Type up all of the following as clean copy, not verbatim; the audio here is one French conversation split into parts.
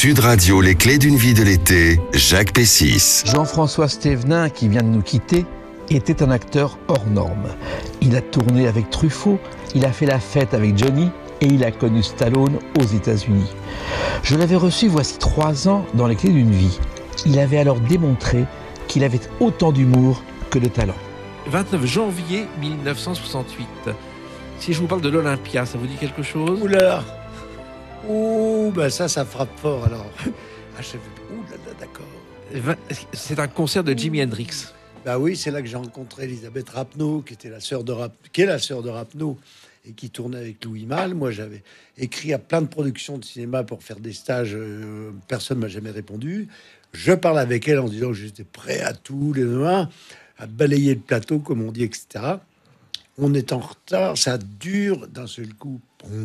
Sud Radio, les clés d'une vie de l'été, Jacques Pessis. Jean-François Stévenin, qui vient de nous quitter, était un acteur hors norme. Il a tourné avec Truffaut, il a fait la fête avec Johnny et il a connu Stallone aux États-Unis. Je l'avais reçu voici 3 ans dans Les clés d'une vie. Il avait alors démontré qu'il avait autant d'humour que de talent. 29 janvier 1968. Si je vous parle de l'Olympia, ça vous dit quelque chose? Oula. Ouh, ben ça frappe fort alors. Ah, ouh là là, d'accord. C'est un concert de Jimi Hendrix. Bah oui, c'est là que j'ai rencontré Elisabeth Rapneau, qui est la sœur de Rapneau et qui tournait avec Louis Malle. Moi, j'avais écrit à plein de productions de cinéma pour faire des stages. Personne m'a jamais répondu. Je parle avec elle en disant que j'étais prêt à tout, les demain, à balayer le plateau, comme on dit, etc. On est en retard, ça dure d'un seul coup.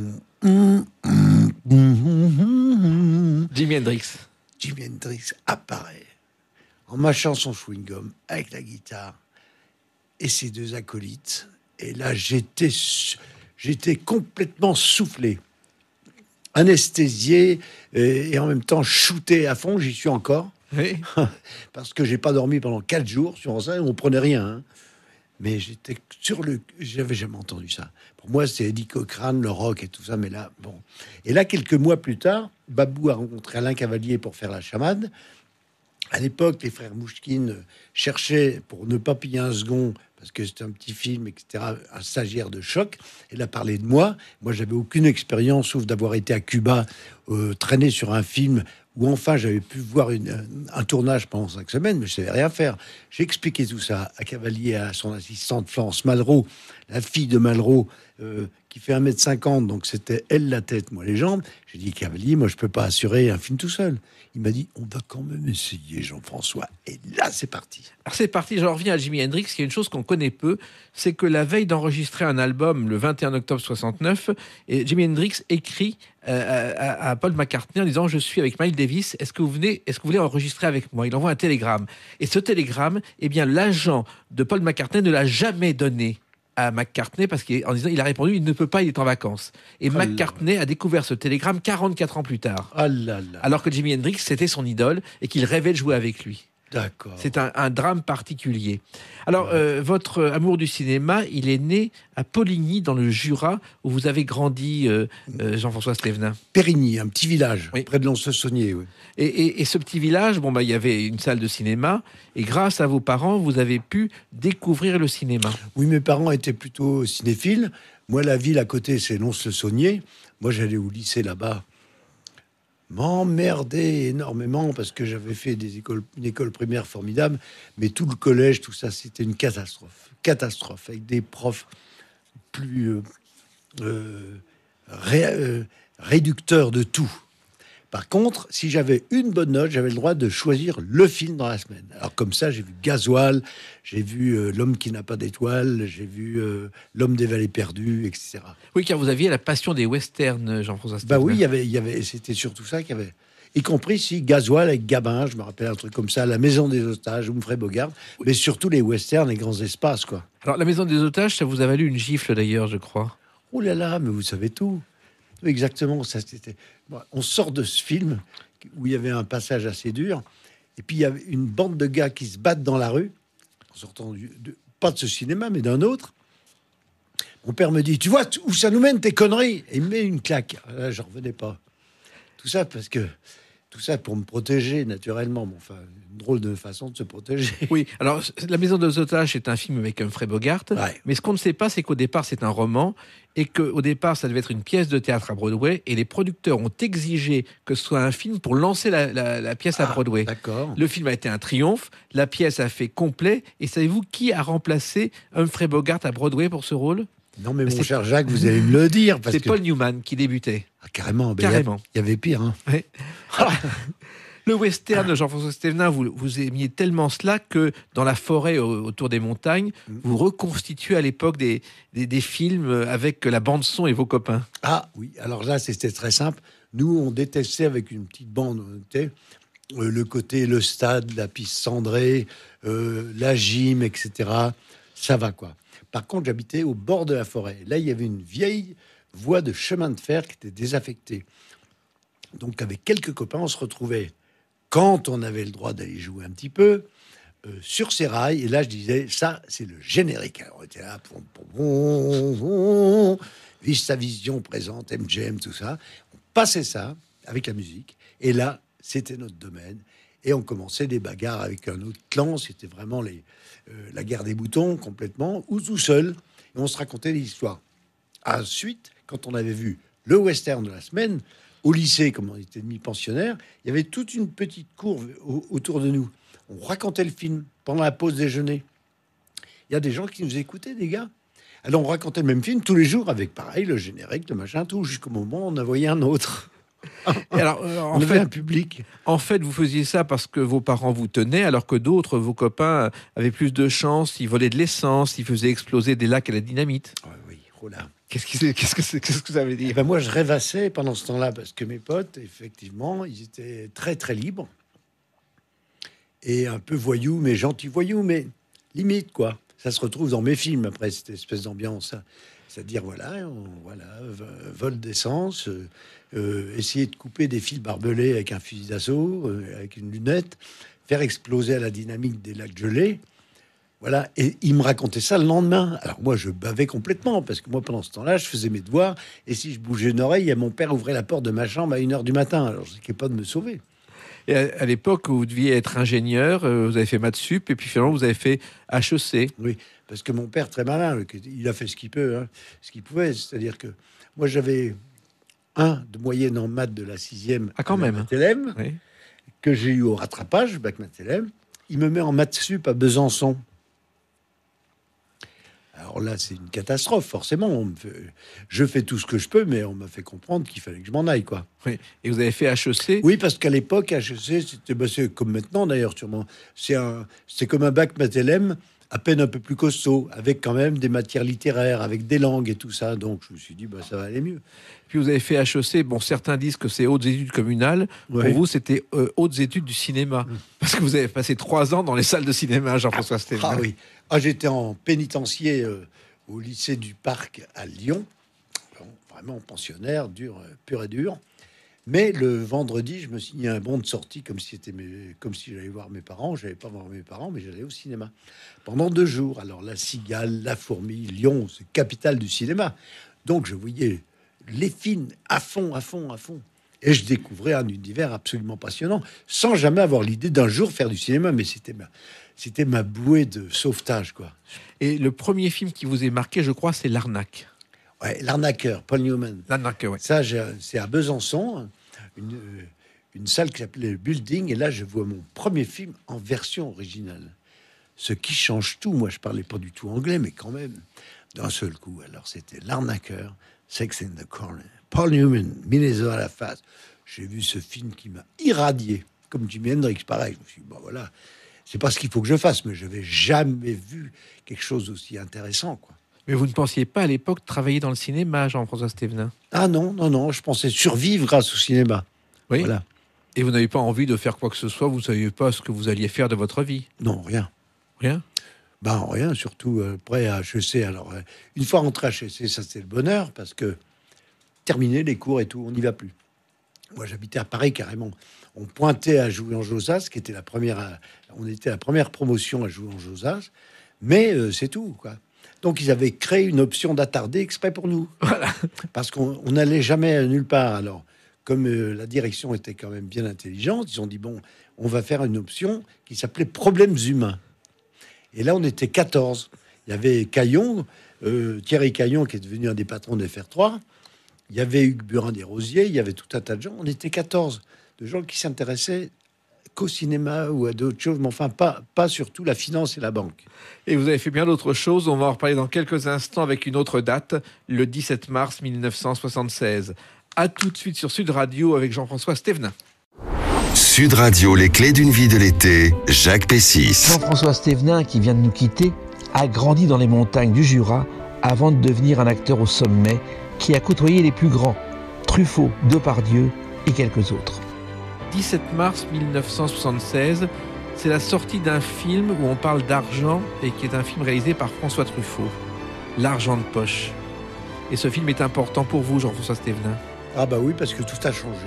Jimi Hendrix. Jimi Hendrix apparaît en mâchant son chewing-gum avec la guitare et ses 2 acolytes. Et là, j'étais complètement soufflé, anesthésié et en même temps shooté à fond. J'y suis encore. Oui. Parce que j'ai pas dormi pendant 4 jours sur ça et on prenait rien. Hein. Mais j'avais jamais entendu ça. Pour moi, c'est Eddie Cochrane, le rock et tout ça. Mais là, bon. Et là, quelques mois plus tard, Babou a rencontré Alain Cavalier pour faire La Chamade. À l'époque, les frères Mouchkine cherchaient, pour ne pas piller un second, parce que c'était un petit film, etc., un stagiaire de choc. Elle a parlé de moi. Moi, j'avais aucune expérience, sauf d'avoir été à Cuba, traîné sur un film où enfin j'avais pu voir un tournage pendant 5 semaines, mais je savais rien faire. J'ai expliqué tout ça à Cavalier, à son assistante Florence Malraux, la fille de Malraux, qui fait 1m50, donc c'était elle la tête, moi les jambes. J'ai dit, Cavalier, moi je peux pas assurer un film tout seul. Il m'a dit, on va quand même essayer, Jean-François. Et là, c'est parti. Alors c'est parti, j'en reviens à Jimi Hendrix. Il y a une chose qu'on connaît peu, c'est que la veille d'enregistrer un album, le 21 octobre 69, et Jimi Hendrix écrit à Paul McCartney en disant « Je suis avec Miles Davis, est-ce que vous voulez enregistrer avec moi ?» Il envoie un télégramme. Et ce télégramme, eh bien, l'agent de Paul McCartney ne l'a jamais donné à McCartney parce qu'en disant, il a répondu, il ne peut pas, il est en vacances. Et McCartney a découvert ce télégramme 44 ans plus tard. Alors que Jimi Hendrix, c'était son idole et qu'il rêvait de jouer avec lui. D'accord. C'est un drame particulier. Alors, votre amour du cinéma, il est né à Poligny, dans le Jura, où vous avez grandi, Jean-François Stévenin. Périgny, un petit village, oui, près de Lons-le-Saunier. Oui. Et ce petit village, il y avait une salle de cinéma, et grâce à vos parents, vous avez pu découvrir le cinéma. Oui, mes parents étaient plutôt cinéphiles. Moi, la ville à côté, c'est Lons-le-Saunier. Moi, j'allais au lycée là-bas. M'emmerder énormément parce que j'avais fait une école primaire formidable, mais tout le collège, tout ça, c'était une catastrophe, avec des profs plus réducteurs de tout. Par contre, si j'avais une bonne note, j'avais le droit de choisir le film dans la semaine. Alors comme ça, j'ai vu Gasoil, j'ai vu L'homme qui n'a pas d'étoile, j'ai vu L'homme des vallées perdues, etc. Oui, car vous aviez la passion des westerns, Jean-François Stévenin. Bah oui, il y avait, c'était surtout ça qu'il y avait. Y compris si Gasoil avec Gabin, je me rappelle un truc comme ça, La Maison des otages, Humphrey Bogart, mais surtout les westerns, les grands espaces, quoi. Alors La Maison des otages, ça vous a valu une gifle d'ailleurs, je crois. Oh là là, mais vous savez tout. Exactement, ça c'était. Bon, on sort de ce film où il y avait un passage assez dur, et puis il y avait une bande de gars qui se battent dans la rue, en sortant pas de ce cinéma, mais d'un autre. Mon père me dit, tu vois où ça nous mène tes conneries? Et il me met une claque. Là, j'en revenais pas. Tout ça pour me protéger naturellement. Bon, enfin, une drôle de façon de se protéger. Oui, alors La Maison des otages, c'est un film avec Humphrey Bogart. Ouais. Mais ce qu'on ne sait pas, c'est qu'au départ, c'est un roman et qu'au départ, ça devait être une pièce de théâtre à Broadway. Et les producteurs ont exigé que ce soit un film pour lancer la pièce à Broadway. D'accord. Le film a été un triomphe. La pièce a fait complet. Et savez-vous qui a remplacé Humphrey Bogart à Broadway pour ce rôle? Non, mais mon cher Jacques, vous allez me le dire. C'est Paul Newman qui débutait. Ah, carrément. Carrément. Il y avait pire. Hein. Ouais. Le western de Jean-François Stévenin, vous aimiez tellement cela que dans la forêt autour des montagnes, vous reconstituez à l'époque des films avec la bande-son et vos copains. Ah oui, alors là, c'était très simple. Nous, on détestait avec une petite bande, le côté, le stade, la piste cendrée, la gym, etc. Ça va, quoi. Par contre, j'habitais au bord de la forêt. Là, il y avait une vieille voie de chemin de fer qui était désaffectée. Donc, avec quelques copains, on se retrouvait, quand on avait le droit d'aller jouer un petit peu, sur ces rails. Et là, je disais, ça, c'est le générique. Alors, on était là, Vista Vision présente, MGM, tout ça. On passait ça avec la musique. Et là, c'était notre domaine. Et on commençait des bagarres avec un autre clan. C'était vraiment la guerre des boutons, complètement, ou tout seul. Et on se racontait des histoires. Ensuite, quand on avait vu le western de la semaine, au lycée, comme on était demi-pensionnaire, il y avait toute une petite cour autour de nous. On racontait le film pendant la pause déjeuner. Il y a des gens qui nous écoutaient, des gars. Alors, on racontait le même film tous les jours avec, pareil, le générique, le machin, tout, jusqu'au moment où on en voyait un autre. Et alors, On avait un public. En fait, vous faisiez ça parce que vos parents vous tenaient, alors que d'autres, vos copains, avaient plus de chance. Ils volaient de l'essence, ils faisaient exploser des lacs à la dynamite. Oh, oui, oh là. Qu'est-ce que ça veut dire? Ben moi, je rêvassais pendant ce temps-là parce que mes potes, effectivement, ils étaient très, très libres. Et un peu voyous, mais gentils voyous, mais limite, quoi. Ça se retrouve dans mes films, après, cette espèce d'ambiance. Hein. C'est-à-dire, vol d'essence, essayer de couper des fils barbelés avec un fusil d'assaut, avec une lunette, faire exploser à la dynamique des lacs gelés. Voilà, et il me racontait ça le lendemain. Alors moi, je bavais complètement, parce que moi, pendant ce temps-là, je faisais mes devoirs, et si je bougeais une oreille, mon père ouvrait la porte de ma chambre à 1h du matin. Alors, je risquais pas de me sauver. Et à l'époque, vous deviez être ingénieur, vous avez fait maths sup, et puis finalement, vous avez fait HEC. Oui, parce que mon père, très malin, il a fait ce qu'il peut, hein, ce qu'il pouvait. C'est-à-dire que moi, j'avais 1 de moyenne en maths de la 6e quand même. Mathelem, Oui. que j'ai eu au rattrapage, bac Mathelem. Il me met en maths sup à Besançon. Alors là, c'est une catastrophe, forcément. Je fais tout ce que je peux, mais on m'a fait comprendre qu'il fallait que je m'en aille, quoi. Oui. Et vous avez fait HEC. Oui, parce qu'à l'époque, HEC, c'est comme maintenant, d'ailleurs, sûrement. C'est comme un bac Mathelem, à peine un peu plus costaud, avec quand même des matières littéraires, avec des langues et tout ça. Donc, je me suis dit, ça va aller mieux. Puis vous avez fait HEC. Bon, certains disent que c'est hautes études communales. Ouais. Pour vous, c'était hautes études du cinéma. Parce que vous avez passé 3 ans dans les salles de cinéma, Jean-François Stévenin. Ah oui. Ah, j'étais en pénitencier au lycée du Parc à Lyon. Bon, vraiment pensionnaire, pur et dur. Mais le vendredi, je me signais un bon de sortie comme si j'allais voir mes parents. Je n'allais pas voir mes parents, mais j'allais au cinéma pendant 2 jours. Alors La Cigale, La Fourmi, Lyon, c'est capitale du cinéma. Donc je voyais les films à fond. Et je découvrais un univers absolument passionnant, sans jamais avoir l'idée d'un jour faire du cinéma. Mais c'était ma bouée de sauvetage, quoi. Et le premier film qui vous est marqué, je crois, c'est L'Arnaque. Ouais, L'Arnaqueur, Paul Newman. L'Arnaque, ouais. Ça, c'est à Besançon, une salle qui s'appelait le Building. Et là, je vois mon premier film en version originale. Ce qui change tout. Moi, je parlais pas du tout anglais, mais quand même, d'un seul coup. Alors, c'était L'Arnaqueur, Sex in the Corner. Paul Newman, Minnesota à la face. J'ai vu ce film qui m'a irradié, comme Jimi Hendrix, pareil. Je me suis dit, voilà, c'est pas ce qu'il faut que je fasse, mais je n'avais jamais vu quelque chose d'aussi intéressant, quoi. Mais vous ne pensiez pas à l'époque travailler dans le cinéma, Jean-François Stévenin? Ah non, je pensais survivre grâce au cinéma. Oui. Voilà. Et vous n'avez pas envie de faire quoi que ce soit, vous ne saviez pas ce que vous alliez faire de votre vie? Non, rien. Rien? Rien, surtout après à HEC. Alors, une fois rentré à HEC, ça c'était le bonheur, parce que terminé les cours et tout, on n'y va plus. Moi, j'habitais à Paris carrément. On pointait à Jouy-en-Josas, qui était on était la première promotion à Jouy-en-Josas, mais c'est tout, quoi. Donc, ils avaient créé une option d'attardé exprès pour nous. Voilà. Parce qu'on n'allait jamais nulle part. Alors, comme la direction était quand même bien intelligente, ils ont dit, bon, on va faire une option qui s'appelait Problèmes humains. Et là, on était 14. Il y avait Caillon, Thierry Caillon, qui est devenu un des patrons de FR3. Il y avait Hugues Burin-des-Rosiers, il y avait tout un tas de gens. On était 14, de gens qui s'intéressaient qu'au cinéma ou à d'autres choses, mais enfin pas surtout la finance et la banque. Et vous avez fait bien d'autres choses. On va en reparler dans quelques instants avec une autre date, le 17 mars 1976. À tout de suite sur Sud Radio avec Jean-François Stévenin. Sud Radio, les clés d'une vie de l'été, Jacques Pessis. Jean-François Stévenin, qui vient de nous quitter, a grandi dans les montagnes du Jura avant de devenir un acteur au sommet qui a côtoyé les plus grands, Truffaut, Depardieu et quelques autres. 17 mars 1976, c'est la sortie d'un film où on parle d'argent et qui est un film réalisé par François Truffaut, L'argent de poche. Et ce film est important pour vous, Jean-François Stévenin? Ah bah oui, parce que tout a changé.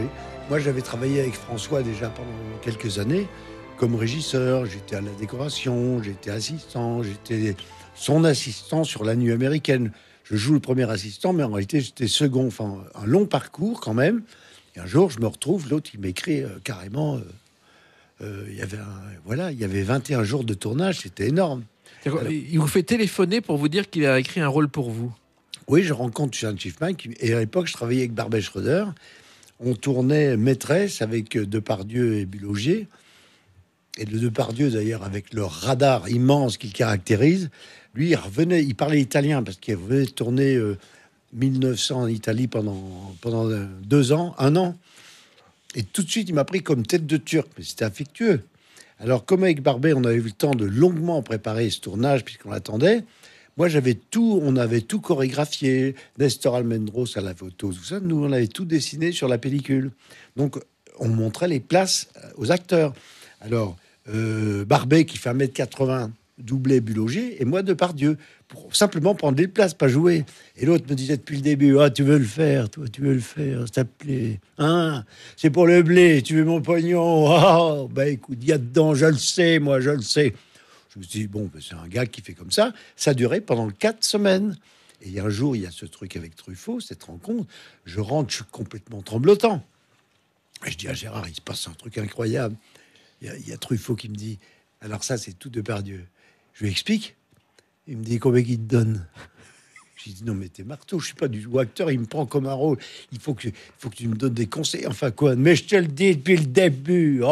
Moi, j'avais travaillé avec François déjà pendant quelques années comme régisseur. J'étais à la décoration, j'étais assistant, j'étais son assistant sur La Nuit américaine. Je joue le premier assistant, mais en réalité, j'étais second. Enfin, un long parcours quand même. Et un jour, je me retrouve, l'autre, il m'écrit carrément... il y avait 21 jours de tournage, c'était énorme. Alors, il vous fait téléphoner pour vous dire qu'il a écrit un rôle pour vous. Oui, je rencontre Charles Schiffman, et à l'époque, je travaillais avec Barbet Schroeder. On tournait Maîtresse avec Depardieu et Bulogier. Et le Depardieu, d'ailleurs, avec le radar immense qu'il caractérise, lui, il parlait italien parce qu'il venait de tourner 1900 en Italie pendant 2 ans, 1 an. Et tout de suite, il m'a pris comme tête de Turc, mais c'était affectueux. Alors, comme avec Barbet, on avait eu le temps de longuement préparer ce tournage, puisqu'on l'attendait. Moi, on avait tout chorégraphié. Nestor Almendros à la photo, tout ça. Nous, on avait tout dessiné sur la pellicule. Donc, on montrait les places aux acteurs. Alors, Barbet, qui fait 1m80, doublé Bulogier, et moi, Depardieu, pour simplement prendre des places, pas jouer. Et l'autre me disait depuis le début, tu veux le faire, toi, tu veux le faire, s'il te plaît. Hein, c'est pour le blé, tu veux mon pognon. Écoute, il y a dedans, je le sais, moi, je le sais. Je me suis dit, c'est un gars qui fait comme ça. Ça a duré pendant 4 semaines. Et un jour, il y a ce truc avec Truffaut, cette rencontre. Je rentre, je suis complètement tremblotant. Et je dis à Gérard, il se passe un truc incroyable. Il y a Truffaut qui me dit, alors ça, c'est tout Depardieu. Je lui explique. Il me dit, combien il te donne? Je lui dis, non, mais t'es marteau, je suis pas du tout acteur, il me prend comme un rôle. Il faut que tu me donnes des conseils. Enfin, quoi? Mais je te le dis depuis le début.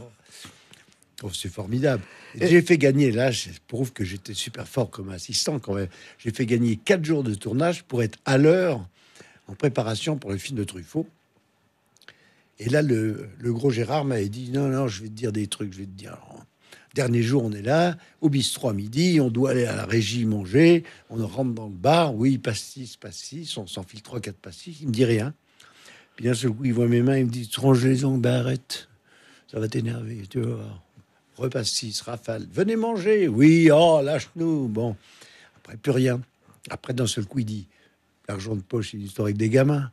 C'est formidable. J'ai fait gagner, là, je prouve que j'étais super fort comme assistant quand même. J'ai fait gagner 4 jours de tournage pour être à l'heure en préparation pour le film de Truffaut. Et là, le gros Gérard m'avait dit, non, je vais te dire des trucs, je vais te dire... Dernier jour, on est là, au bistrot à midi, on doit aller à la régie manger, on rentre dans le bar, oui, pastis, on s'enfile 3-4 pastis, il me dit rien. Puis d'un seul coup, il voit mes mains, il me dit, tu ranges les ongles, arrête, ça va t'énerver, tu vas voir. Repastis, rafale, venez manger, oui, lâche-nous, bon. Après, plus rien. Après, d'un seul coup, il dit, l'argent de poche, c'est une histoire avec des gamins.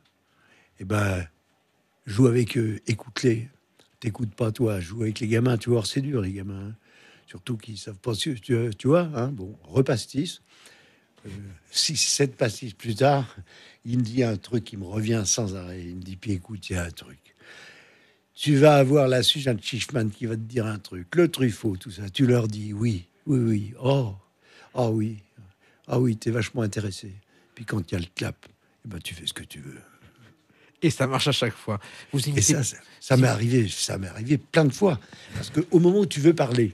Joue avec eux, écoute-les. T'écoutes pas, toi, joue avec les gamins, tu vois, c'est dur, les gamins. Hein. Surtout qu'ils savent pas, tu vois, hein, repastis. 6-7 pastis plus tard, il me dit un truc qui me revient sans arrêt. Il me dit, puis écoute, il y a un truc. Tu vas avoir la Suzanne Schiffman qui va te dire un truc. Le Truffaut, tout ça. Tu leur dis, oui. Oui. Oui, t'es vachement intéressé. Puis quand il y a le clap, tu fais ce que tu veux. Et ça marche à chaque fois. Vous imitez... Et ça m'est arrivé plein de fois. Parce qu'au moment où tu veux parler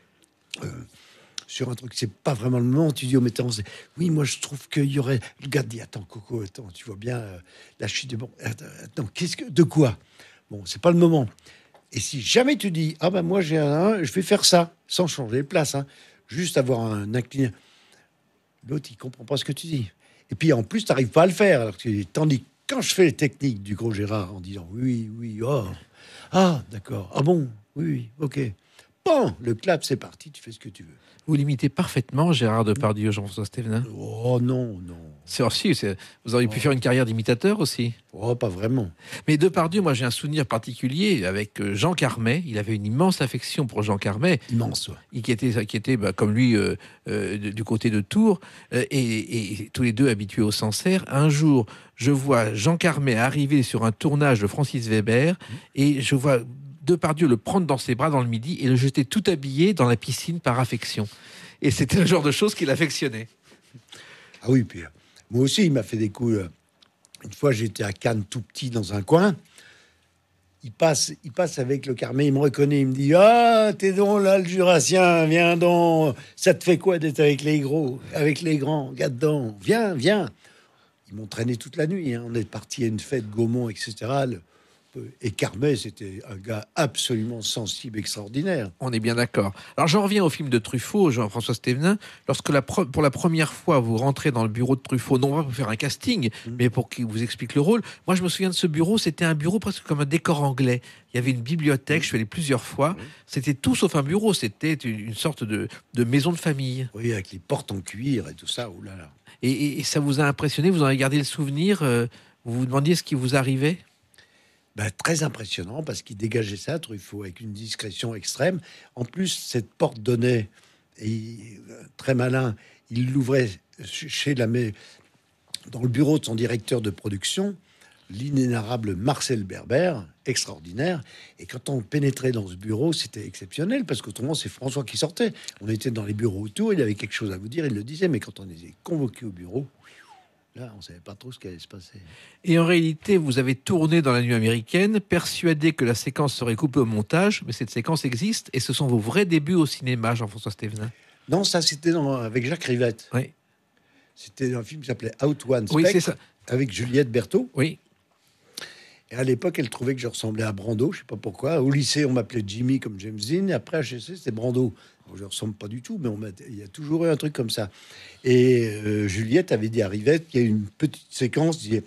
sur un truc, c'est pas vraiment le moment, tu dis au metteur en scène, oui, moi je trouve qu'il y aurait... Le gars dit, attends, Coco, tu vois bien, là je suis de bon... Attends, de quoi? Bon, c'est pas le moment. Et si jamais tu dis, moi j'ai je vais faire ça, sans changer de place, hein, juste avoir un incliné, l'autre il comprend pas ce que tu dis. Et puis en plus, tu n'arrives pas à le faire. Alors tandis que quand je fais les techniques du gros Gérard en disant oui, d'accord, bon, oui, ok. Bon, le clap, c'est parti, tu fais ce que tu veux. Vous l'imitez parfaitement, Gérard Depardieu, Jean-François Stévenin. Oh non. Vous auriez pu faire une carrière d'imitateur aussi. Oh, pas vraiment. Mais Depardieu, moi j'ai un souvenir particulier avec Jean Carmet. Il avait une immense affection pour Jean Carmet. Immense, ouais. Qui était comme lui du côté de Tours et tous les deux habitués au Sancerre. Un jour, je vois Jean Carmet arriver sur un tournage de Francis Weber et je vois Depardieu le prendre dans ses bras dans le Midi et le jeter tout habillé dans la piscine par affection. Et c'était le genre de choses qu'il affectionnait. Ah oui, puis moi aussi, il m'a fait des coups. Une fois, j'étais à Cannes tout petit dans un coin. Il passe avec le Carmet, il me reconnaît, il me dit, t'es donc là, le Jurassien, viens donc. Ça te fait quoi d'être avec les gros, avec les grands? Regarde donc, viens. Ils m'ont traîné toute la nuit. Hein. On est parti à une fête, Gaumont, etc. Et Carmet, c'était un gars absolument sensible, extraordinaire. On est bien d'accord. Alors, j'en reviens au film de Truffaut, Jean-François Stévenin. Lorsque pour la première fois, vous rentrez dans le bureau de Truffaut, non pas pour faire un casting, mais pour qu'il vous explique le rôle. Moi, je me souviens de ce bureau. C'était un bureau presque comme un décor anglais. Il y avait une bibliothèque. Je suis allé plusieurs fois. C'était tout sauf un bureau. C'était une sorte de maison de famille. Oui, avec les portes en cuir et tout ça. Oh là là. Et ça vous a impressionné? Vous en avez gardé le souvenir? Vous vous demandiez ce qui vous arrivait? Très impressionnant parce qu'il dégageait ça, Truffaut, avec une discrétion extrême. En plus, cette porte donnait, très malin, il l'ouvrait dans le bureau de son directeur de production, l'inénarrable Marcel Berber, extraordinaire. Et quand on pénétrait dans ce bureau, c'était exceptionnel parce qu'autrement, c'est François qui sortait. On était dans les bureaux autour, il avait quelque chose à vous dire, il le disait. Mais quand on était convoqué au bureau, là, on savait pas trop ce qui allait se passer. Et en réalité, vous avez tourné dans la nuit américaine, persuadé que la séquence serait coupée au montage, mais cette séquence existe et ce sont vos vrais débuts au cinéma, Jean-François Stévenin. Non, ça, c'était avec Jacques Rivette. Oui. C'était un film qui s'appelait Out One Oui, Spec, c'est ça. avec Juliette Berthaud. Oui. Et à l'époque, elle trouvait que je ressemblais à Brando, je sais pas pourquoi. Au lycée, on m'appelait Jimmy comme James Dean, et après à HEC, c'était Brando. Bon, je ressemble pas du tout, mais il y a toujours eu un truc comme ça. Et Juliette avait dit à Rivette qu'il y a une petite séquence, disait,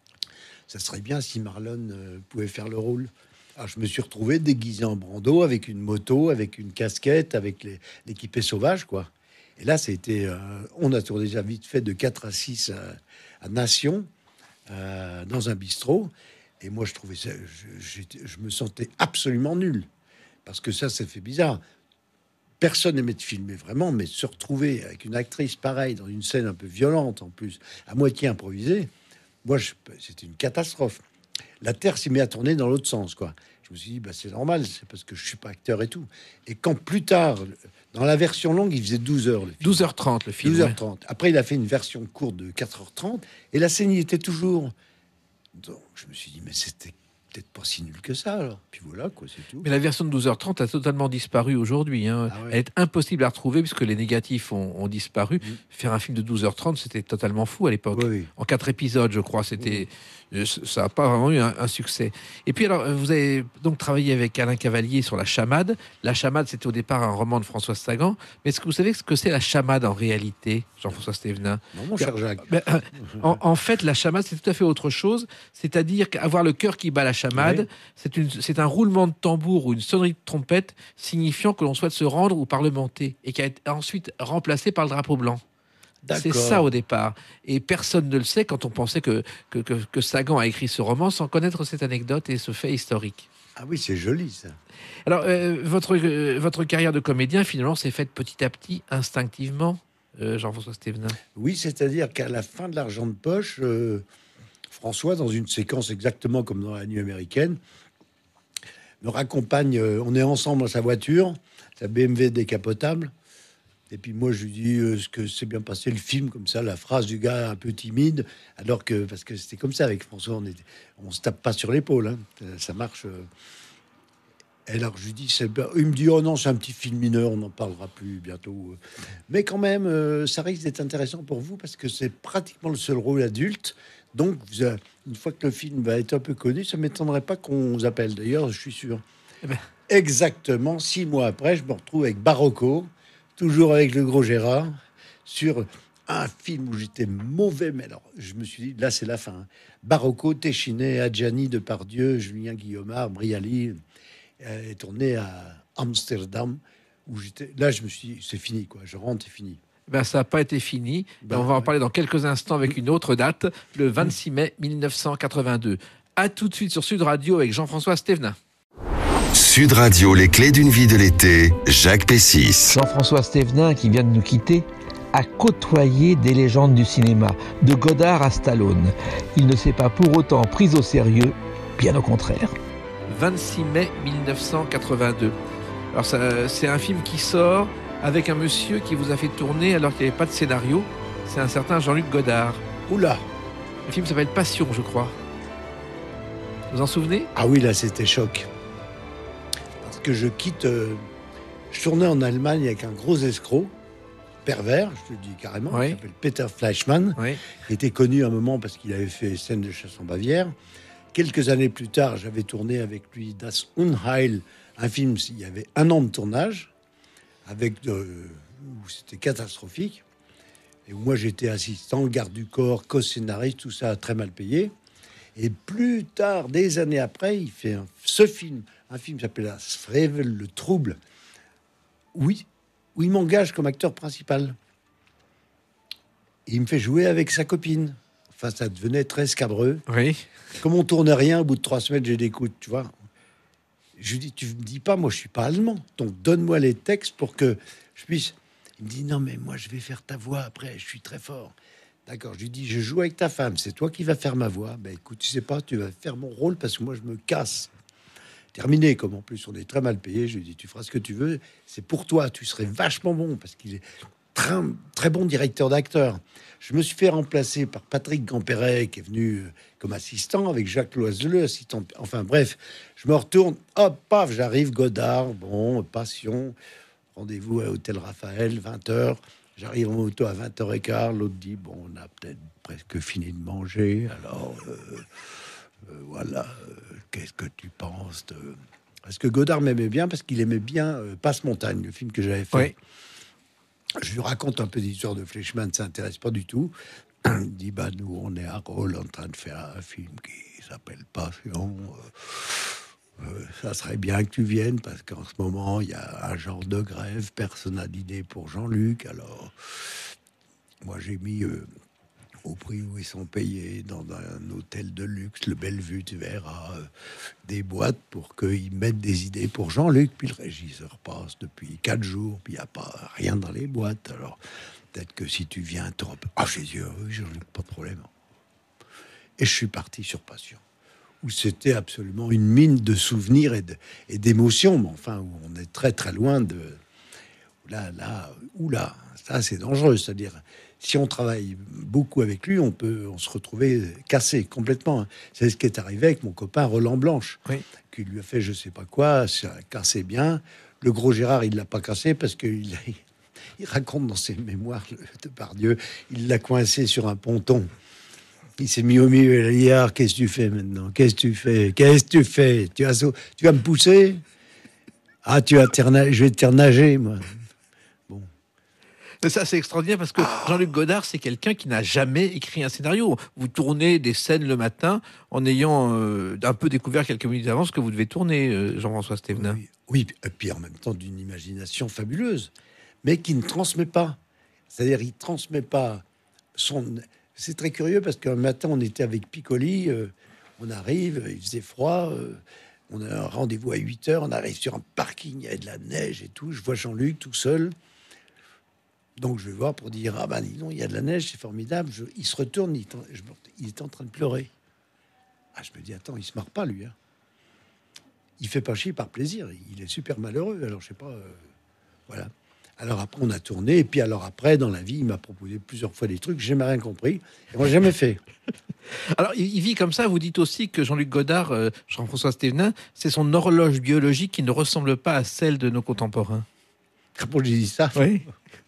ça serait bien si Marlon pouvait faire le rôle. Alors je me suis retrouvé déguisé en Brando, avec une moto, avec une casquette, avec l'équipé sauvage, quoi. Et là, c'était, on a tourné déjà vite fait de 4 à 6 à Nation, dans un bistrot. Et moi, je trouvais ça, je me sentais absolument nul. Parce que ça fait bizarre. Personne n'aimait de filmer vraiment, mais se retrouver avec une actrice pareille dans une scène un peu violente, en plus, à moitié improvisée, moi, c'était une catastrophe. La Terre s'est mise à tourner dans l'autre sens, quoi. Je me suis dit, c'est normal, c'est parce que je suis pas acteur et tout. Et quand plus tard, dans la version longue, il faisait 12 heures. Le film. 12h30, le film. 12h30. Ouais. Après, il a fait une version courte de 4h30, et la scène y était toujours. Donc, je me suis dit, mais c'était peut-être pas si nul que ça, alors. Puis voilà, quoi, c'est tout. Mais la version de 12h30 a totalement disparu aujourd'hui. Hein. Ah ouais. Elle est impossible à retrouver puisque les négatifs ont disparu. Faire un film de 12h30, c'était totalement fou à l'époque. Oui. En 4 épisodes, je crois. C'était, ça n'a pas vraiment eu un succès. Et puis, alors, vous avez donc travaillé avec Alain Cavalier sur La Chamade. La Chamade, c'était au départ un roman de François Sagan. Mais est-ce que vous savez ce que c'est La Chamade en réalité, Jean-François Stévenin? Non, mon cher Jacques. En fait, la chamade, c'est tout à fait autre chose. C'est-à-dire qu'avoir le cœur qui bat la chamade, c'est un roulement de tambour ou une sonnerie de trompette signifiant que l'on souhaite se rendre ou parlementer et qui a été ensuite remplacé par le drapeau blanc. C'est ça au départ. Et personne ne le sait quand on pensait que Sagan a écrit ce roman sans connaître cette anecdote et ce fait historique. Ah oui, c'est joli, ça. Alors, votre carrière de comédien, finalement, s'est faite petit à petit, instinctivement, Jean-François Stévenin. Oui, c'est-à-dire qu'à la fin de L'Argent de poche, François, dans une séquence exactement comme dans La Nuit américaine, me raccompagne. On est ensemble dans sa voiture, sa BMW décapotable. Et puis moi, je lui dis ce que c'est bien passé le film, comme ça, la phrase du gars un peu timide, alors que, parce que c'était comme ça avec François, on se tape pas sur l'épaule, hein, ça marche. Et alors je lui dis, il me dit, oh non, c'est un petit film mineur, on n'en parlera plus bientôt. Mais quand même, ça risque d'être intéressant pour vous, parce que c'est pratiquement le seul rôle adulte. Donc, une fois que le film va être un peu connu, ça m'étonnerait pas qu'on vous appelle. D'ailleurs, je suis sûr. Exactement 6 mois après, je me retrouve avec Barocco, toujours avec le gros Gérard, sur un film où j'étais mauvais. Mais alors, je me suis dit, là, c'est la fin. Hein. Barocco, Téchiné, Adjani, Depardieu, Julien Guillaumard, Brialy, est tourné à Amsterdam, où j'étais. Là, je me suis dit, c'est fini, quoi. Je rentre, c'est fini. Ça n'a pas été fini. On va en parler dans quelques instants avec une autre date, le 26 mai 1982. À tout de suite sur Sud Radio avec Jean-François Stévenin. Sud Radio, les clés d'une vie de l'été, Jacques Pessis. Jean-François Stévenin, qui vient de nous quitter, a côtoyé des légendes du cinéma, de Godard à Stallone. Il ne s'est pas pour autant pris au sérieux, bien au contraire. 26 mai 1982. Alors c'est un film qui sort avec un monsieur qui vous a fait tourner alors qu'il n'y avait pas de scénario. C'est un certain Jean-Luc Godard. Oula! Le film s'appelle Passion, je crois. Vous vous en souvenez? Ah oui, là, c'était choc. Parce que je tournais en Allemagne avec un gros escroc, pervers, je te le dis carrément, qui s'appelle Peter Fleischmann, qui était connu un moment parce qu'il avait fait Scène de chasse en Bavière. Quelques années plus tard, j'avais tourné avec lui Das Unheil, un film, il y avait 1 an de tournage, où c'était catastrophique. Et où moi, j'étais assistant, garde du corps, co-scénariste, tout ça très mal payé. Et plus tard, des années après, il fait ce film, un film qui s'appelle Frevel, le trouble, où il m'engage comme acteur principal. Et il me fait jouer avec sa copine, Enfin, ça devenait très scabreux. Oui. Comme on tournait rien, au bout de 3 semaines, j'ai des coups, tu vois. Je lui dis, tu me dis pas, moi, je suis pas allemand. Donc, donne-moi les textes pour que je puisse... Il me dit, non, mais moi, je vais faire ta voix après, je suis très fort. D'accord, je lui dis, je joue avec ta femme, c'est toi qui vas faire ma voix. Ben écoute, tu sais pas, tu vas faire mon rôle parce que moi, je me casse. Terminé, comme en plus, on est très mal payé. Je lui dis, tu feras ce que tu veux, c'est pour toi, tu serais vachement bon parce qu'il est très, très bon directeur d'acteur. Je me suis fait remplacer par Patrick Gampéret, qui est venu comme assistant, avec Jacques Loiseleux, assistant. Enfin bref, je me retourne, hop, paf, j'arrive, Godard, bon, Passion, rendez-vous à Hôtel Raphaël, 20h. J'arrive en moto à 20h15, l'autre dit, bon, on a peut-être presque fini de manger, alors voilà, qu'est-ce que tu penses de... Parce que Godard m'aimait bien, parce qu'il aimait bien Passe-Montagne, le film que j'avais fait. Oui. Je lui raconte un peu l'histoire de Fleischmann, ça n'intéresse pas du tout. Il dit, bah, nous, on est à Roll en train de faire un film qui s'appelle Passion. Ça serait bien que tu viennes, parce qu'en ce moment, il y a un genre de grève, personne n'a d'idée pour Jean-Luc. Alors, moi, j'ai mis au prix où ils sont payés dans un hôtel de luxe, le Bellevue, tu verras, des boîtes pour qu'ils mettent des idées pour Jean-Luc. Puis le régisseur passe depuis 4 jours, puis il n'y a pas rien dans les boîtes. Alors, peut-être que si tu viens, tu ah, j'ai dit, oui, Jean-Luc, pas de problème. Et je suis parti sur Passion, où c'était absolument une mine de souvenirs et d'émotions, mais enfin, où on est très, très loin de... Là, ça, c'est dangereux. C'est-à-dire, si on travaille beaucoup avec lui, on se retrouver cassé complètement. C'est ce qui est arrivé avec mon copain Roland Blanche, Oui. qui lui a fait je sais pas quoi, ça a cassé bien. Le gros Gérard, il l'a pas cassé parce qu'il il raconte dans ses mémoires, de Pardieu, il l'a coincé sur un ponton. Il s'est mis au milieu, il a dit, ah, qu'est-ce que tu fais maintenant? Qu'est-ce que tu fais? Qu'est-ce que tu fais? Tu vas me pousser? Ah, je vais te faire nager, moi. Ça, c'est extraordinaire parce que Jean-Luc Godard, c'est quelqu'un qui n'a jamais écrit un scénario. Vous tournez des scènes le matin en ayant un peu découvert quelques minutes avant ce que vous devez tourner, Jean-François Stévenin. Oui, et puis en même temps d'une imagination fabuleuse, mais qui ne transmet pas. C'est-à-dire, il transmet pas son... C'est très curieux parce qu'un matin, on était avec Piccoli, on arrive, il faisait froid, on a un rendez-vous à 8h, on arrive sur un parking, il y a de la neige et tout, je vois Jean-Luc tout seul. Donc je vais voir pour dire, ah ben dis donc, il y a de la neige, c'est formidable. Il se retourne, il est en train de pleurer. Ah, je me dis, attends, il se marre pas, lui. Hein. Il fait pas chier par plaisir, il est super malheureux. Alors je sais pas, voilà. Alors après, on a tourné, et puis alors après, dans la vie, il m'a proposé plusieurs fois des trucs, j'ai jamais rien compris, et moi, j'ai jamais fait. Alors, il vit comme ça. Vous dites aussi que Jean-Luc Godard, Jean-François Stévenin, c'est son horloge biologique qui ne ressemble pas à celle de nos contemporains. Comment j'ai dit ça? Oui.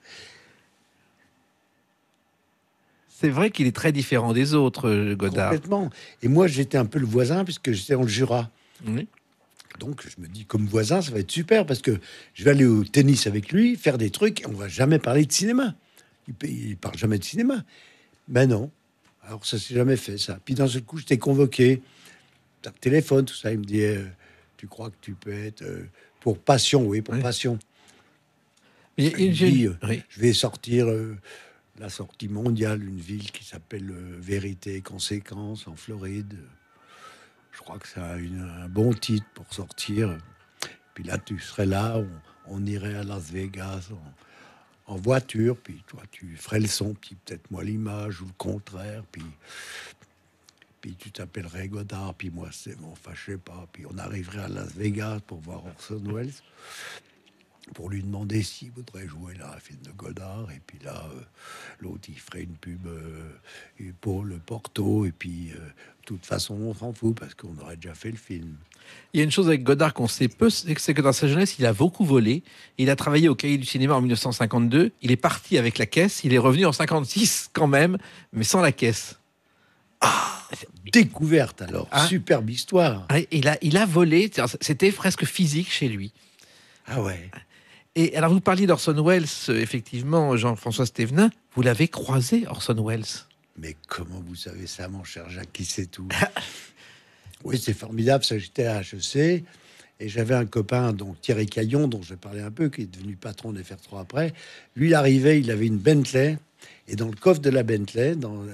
C'est vrai qu'il est très différent des autres, Godard. Complètement. Et moi, j'étais un peu le voisin, puisque j'étais dans le Jura. Oui. Donc, je me dis, comme voisin, ça va être super, parce que je vais aller au tennis avec lui, faire des trucs, et on va jamais parler de cinéma. Il parle jamais de cinéma. Ben non. Alors, ça s'est jamais fait, ça. Puis, d'un seul coup, j'étais convoqué. Par téléphone, tout ça. Il me dit, tu crois que tu peux être... pour Passion, oui, pour Passion. Mais Il me dit, oui. je vais sortir... la sortie mondiale, une ville qui s'appelle Vérité et Conséquences en Floride. Je crois que ça a un bon titre pour sortir. Puis là, tu serais là, on irait à Las Vegas en voiture, puis toi, tu ferais le son, puis peut-être moi l'image ou le contraire, puis tu t'appellerais Godard, puis moi c'est bon, enfin je sais pas, puis on arriverait à Las Vegas pour voir Orson Welles, pour lui demander s'il voudrait jouer là un film de Godard, et puis là l'autre il ferait une pub pour le Porto, et puis de toute façon on s'en fout parce qu'on aurait déjà fait le film. Il y a une chose avec Godard qu'on sait peu, c'est que dans sa jeunesse, il a beaucoup volé. Il a travaillé au Cahier du cinéma en 1952. Il est parti avec la caisse. Il est revenu en 56 quand même, mais sans la caisse. Ah, découverte alors, superbe histoire. Il a volé, c'était presque physique chez lui. Ah ouais. Et alors vous parliez d'Orson Welles, effectivement, Jean-François Stévenin, vous l'avez croisé, Orson Welles. Mais comment vous savez ça, mon cher Jacques, qui sait tout? Oui, c'est formidable, ça, j'étais à HEC, et j'avais un copain, donc Thierry Caillon, dont je parlais un peu, qui est devenu patron des FR3 après. Lui, il arrivait, il avait une Bentley, et dans le coffre de la Bentley,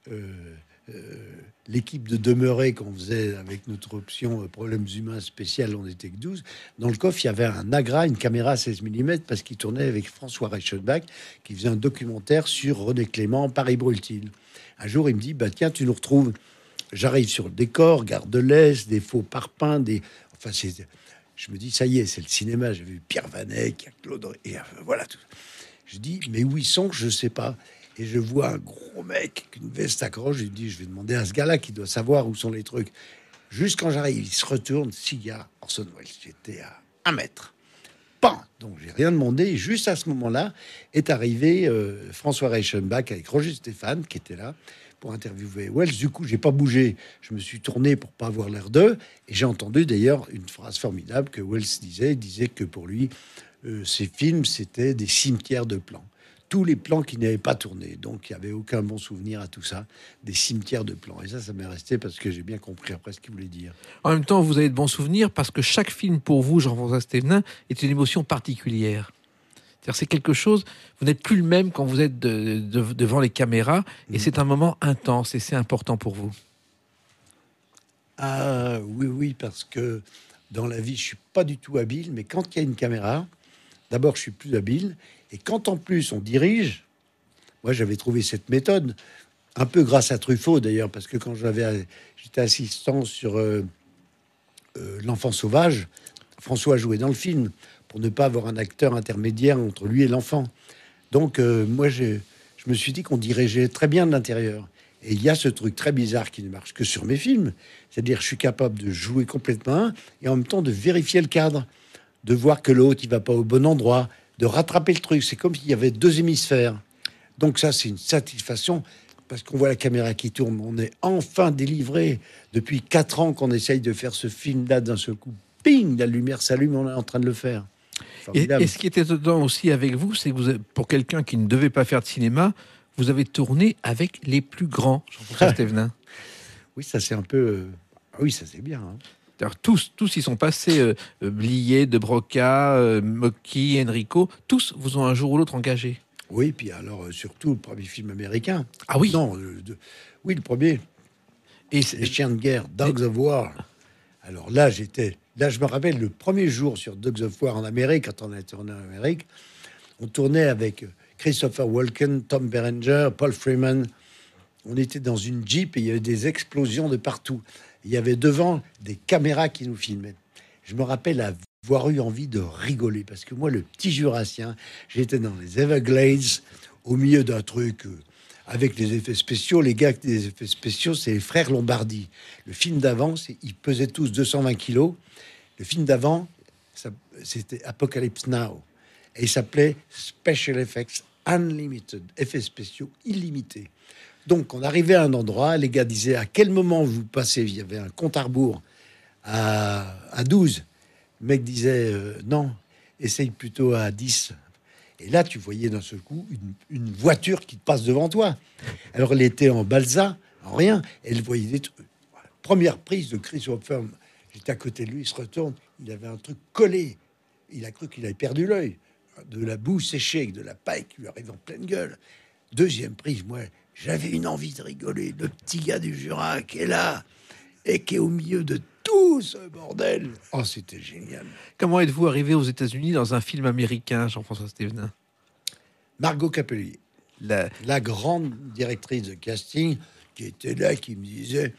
l'équipe de Demeuré qu'on faisait avec notre option problèmes humains spécial, on était que 12. Dans le coffre, il y avait un Agra, une caméra 16 mm, parce qu'il tournait avec François Reichenbach, qui faisait un documentaire sur René Clément, Paris brûle-t-il. Un jour, il me dit, bah tiens, tu nous retrouves. J'arrive sur le décor, Gare de l'Est, des faux parpaings, enfin, je me dis, ça y est, c'est le cinéma. J'ai vu Pierre Vanek, Claude, et voilà tout. Je dis, mais où ils sont, je sais pas. Et je vois un gros mec avec une veste à croche. Je lui dis, je vais demander à ce gars-là qui doit savoir où sont les trucs. Juste quand j'arrive, il se retourne, cigare, Orson Welles. J'étais à 1 mètre. Pan. Donc, j'ai rien demandé. Et juste à ce moment-là, est arrivé François Reichenbach avec Roger Stéphane, qui était là, pour interviewer Welles. Du coup, j'ai pas bougé. Je me suis tourné pour pas avoir l'air d'eux. Et j'ai entendu d'ailleurs une phrase formidable que Welles disait. Il disait que pour lui, ces films, c'était des cimetières de plans. Tous les plans qui n'avaient pas tourné. Donc, il n'y avait aucun bon souvenir à tout ça. Des cimetières de plans. Et ça m'est resté parce que j'ai bien compris après ce qu'il voulait dire. En même temps, vous avez de bons souvenirs parce que chaque film pour vous, Jean-François Stévenin, est une émotion particulière. C'est-à-dire, c'est quelque chose, vous n'êtes plus le même quand vous êtes devant les caméras, et c'est un moment intense, et c'est important pour vous. Ah oui, parce que dans la vie, je suis pas du tout habile, mais quand il y a une caméra, d'abord, je suis plus habile, et quand en plus on dirige, moi j'avais trouvé cette méthode, un peu grâce à Truffaut d'ailleurs, parce que quand j'étais assistant sur L'Enfant sauvage, François jouait dans le film, pour ne pas avoir un acteur intermédiaire entre lui et l'enfant. Donc moi je me suis dit qu'on dirigeait très bien de l'intérieur. Et il y a ce truc très bizarre qui ne marche que sur mes films, c'est-à-dire je suis capable de jouer complètement et en même temps de vérifier le cadre, de voir que l'autre il va pas au bon endroit, de rattraper le truc. C'est comme s'il y avait 2 hémisphères. Donc ça, c'est une satisfaction parce qu'on voit la caméra qui tourne. On est enfin délivré depuis 4 ans qu'on essaye de faire ce film-là d'un seul coup. Ping, la lumière s'allume, on est en train de le faire. Et ce qui était dedans aussi avec vous, c'est que vous, pour quelqu'un qui ne devait pas faire de cinéma, vous avez tourné avec les plus grands, Jean-François Stévenin. Oui, ça c'est un peu... Oui, ça c'est bien. Hein. Alors, tous y sont passés, Blier, De Broca, Mocky, Enrico, tous vous ont un jour ou l'autre engagé. Oui, puis alors surtout le premier film américain. Ah oui. Non, oui, le premier. Et Les chiens de guerre, Dogs of War. Alors là, je me rappelle le premier jour sur Dogs of War en Amérique, quand on a tourné en Amérique, on tournait avec Christopher Walken, Tom Berenger, Paul Freeman. On était dans une Jeep et il y avait des explosions de partout. Il y avait devant des caméras qui nous filmaient. Je me rappelle avoir eu envie de rigoler parce que moi, le petit Jurassien, j'étais dans les Everglades au milieu d'un truc avec les effets spéciaux. Les gars des effets spéciaux, c'est les frères Lombardi. Le film d'avant, ils pesaient tous 220 kilos. Le film d'avant, c'était Apocalypse Now. Et il s'appelait Special Effects Unlimited, effets spéciaux illimités. Donc, on arrivait à un endroit, les gars disaient à quel moment vous passez. Il y avait un compte à rebours à 12. Le mec disait non, essaye plutôt à 10. Et là, tu voyais d'un seul coup une voiture qui te passe devant toi. Alors, elle était en balsa, en rien. Elle voyait des trucs. Première prise de Chris Hopper. J'étais à côté de lui, il se retourne. Il avait un truc collé. Il a cru qu'il avait perdu l'œil. De la boue séchée avec de la paille qui lui arrive en pleine gueule. Deuxième prise, moi, j'avais une envie de rigoler. Le petit gars du Jura qui est là et qui est au milieu de tout ce bordel. Oh, c'était génial. Comment êtes-vous arrivé aux États-Unis dans un film américain, Jean-François Stévenin? Margot Capellier, la grande directrice de casting qui était là, qui me disait...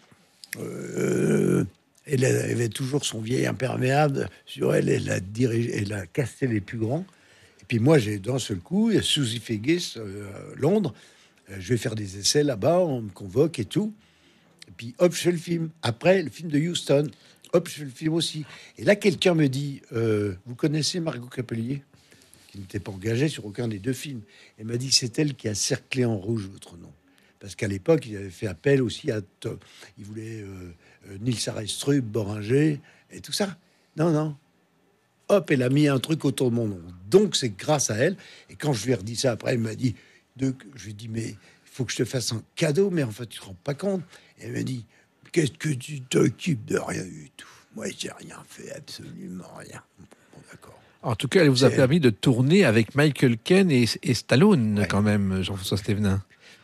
elle avait toujours son vieil imperméable sur elle. Elle a dirigé, elle a cassé les plus grands. Et puis moi, j'ai d'un seul coup, il y a Suzy Figgis, Londres. Je vais faire des essais là-bas, on me convoque et tout. Et puis hop, je fais le film. Après, le film de Houston, hop, je fais le film aussi. Et là, quelqu'un me dit, vous connaissez Margot Capellier, qui n'était pas engagée sur aucun des 2 films. Elle m'a dit, c'est elle qui a cerclé en rouge votre nom. Parce qu'à l'époque, il avait fait appel aussi à... Il voulait Nils Arestrup, Boringer et tout ça. Non. Hop, elle a mis un truc autour de mon nom. Donc, c'est grâce à elle. Et quand je lui ai redit ça après, elle m'a dit... je lui ai dit, mais il faut que je te fasse un cadeau. Mais en fait, tu te rends pas compte. Et elle m'a dit, qu'est-ce que tu t'occupes de rien du tout? Moi, j'ai rien fait, absolument rien. Bon, d'accord. En tout cas, elle vous a permis de tourner avec Michael Caine et Stallone, Ouais. quand même, Jean-François Stévenin.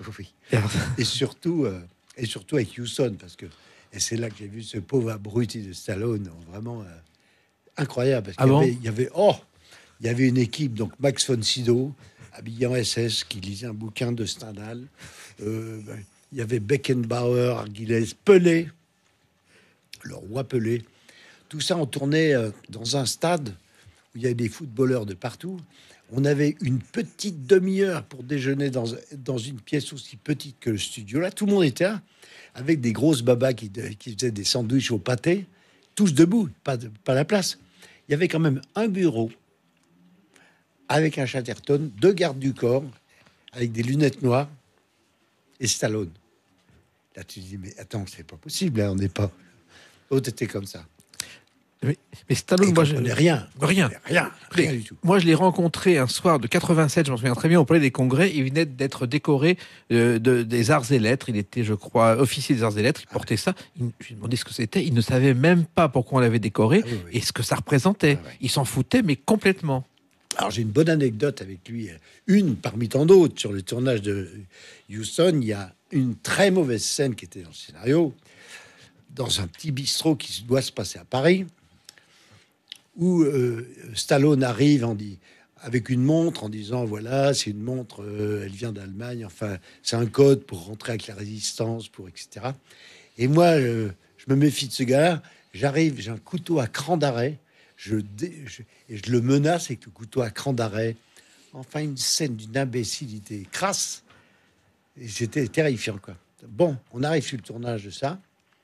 Oui. Et surtout avec Houston, parce que et c'est là que j'ai vu ce pauvre abruti de Stallone, vraiment incroyable. Parce il y avait une équipe, donc Max von Sydow, habillé en SS, qui lisait un bouquin de Stendhal. Il y avait Beckenbauer, Arguelles, Pelé, le roi Pelé. Tout ça, on tournait dans un stade où il y avait des footballeurs de partout. On avait une petite demi-heure pour déjeuner dans une pièce aussi petite que le studio. Là, tout le monde était là, avec des grosses babas qui faisaient des sandwichs au pâté, tous debout, pas la place. Il y avait quand même un bureau avec un Chatterton, 2 gardes du corps, avec des lunettes noires, et Stallone. Là, tu te dis, mais attends, c'est pas possible, hein, on n'est pas... L'autre était comme ça. Mais Stallone, moi, je connais rien du tout. Moi, je l'ai rencontré un soir de 87, je m'en souviens très bien, au Palais des Congrès. Il venait d'être décoré des Arts et Lettres. Il était, je crois, officier des Arts et Lettres. Il portait ça. Je lui ai demandé ce que c'était. Il ne savait même pas pourquoi on l'avait décoré et ce que ça représentait. Il s'en foutait, mais complètement. Alors, j'ai une bonne anecdote avec lui. Une parmi tant d'autres sur le tournage de Houston. Il y a une très mauvaise scène qui était dans le scénario, dans un petit bistrot qui doit se passer à Paris, où Stallone arrive avec une montre en disant voilà, c'est une montre, elle vient d'Allemagne, enfin c'est un code pour rentrer avec la résistance, pour etc. Et moi je me méfie de ce gars-là. J'arrive, j'ai un couteau à cran d'arrêt, et je le menace avec le couteau à cran d'arrêt. Enfin une scène d'une imbécilité crasse, et c'était terrifiant quoi. Bon, on arrive sur le tournage de ça,